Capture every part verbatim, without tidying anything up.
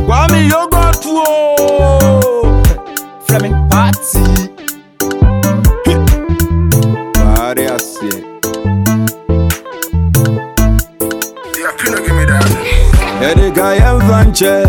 Kwame Yogurt Fleming Party. Party I see. Yeah, couldn't give me that. Yeah, the guy am vanche.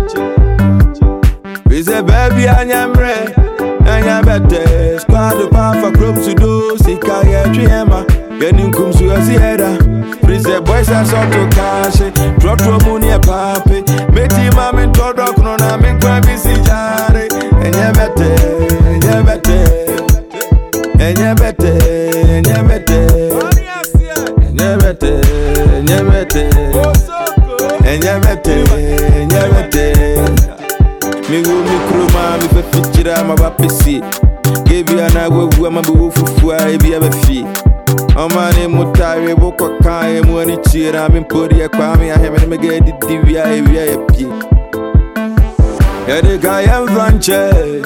We say baby anyamre, anyabete. Squad pa for club to do. Sika ye triema. Yenim kum su asiera. We say boys are so to cash. Drop to money a papi. Meti mami to rock no na mi kwa bisi jare. Anyabete, anyabete, anyabete, anyabete, anyabete, anyabete. Enyamete, enyamete. Mi go mi kroma mi fe fitira ma ba pesi. Give you an agua ma bu fufu a bi a fi. O mani mutare bo ko kan e mo ni tira mi podi e kwa mi a he me ge di di wi a e wi a pi. Ya de ga yam vanche.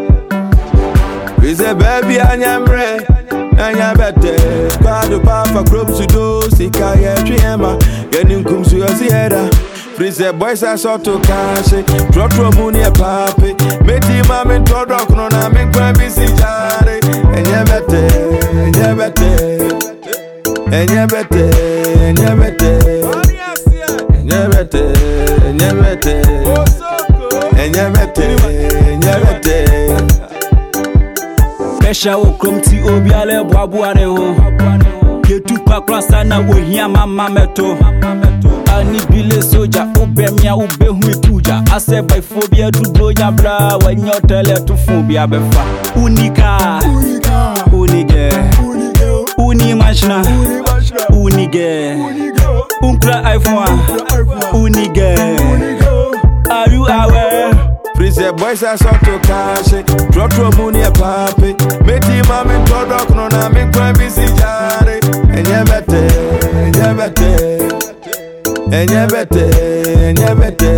We say baby anyamre. Anyabete, squad pa for club to do. Sika ye triema. Yenim kum su asiera. Freeze boys are so to cash. Drop to money a papi. Meti mami to rock no na mi kwa bisi jare. Enyabete, enyabete, enyabete, enyabete, enyabete, enyabete, enyabete, enyabete. Pesha okrom ti obi ale boaboare ho. Yetu pakra sana wo hia mama meto. Ani bile soja ubemia ubehu ituja. Ase by phobia du blonya bra when your tele to phobia befa. Unika, unige, unimashna, unige, unkra iPhone, unige. Are you aware? Freeze boys are so to cash. Drop to money a papi. Meti mami to rock no na mi kwa bisi jare. Enyabete, enyabete, enyabete, enyabete,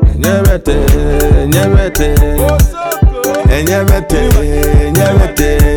enyabete, enyabete, enyabete, enyabete.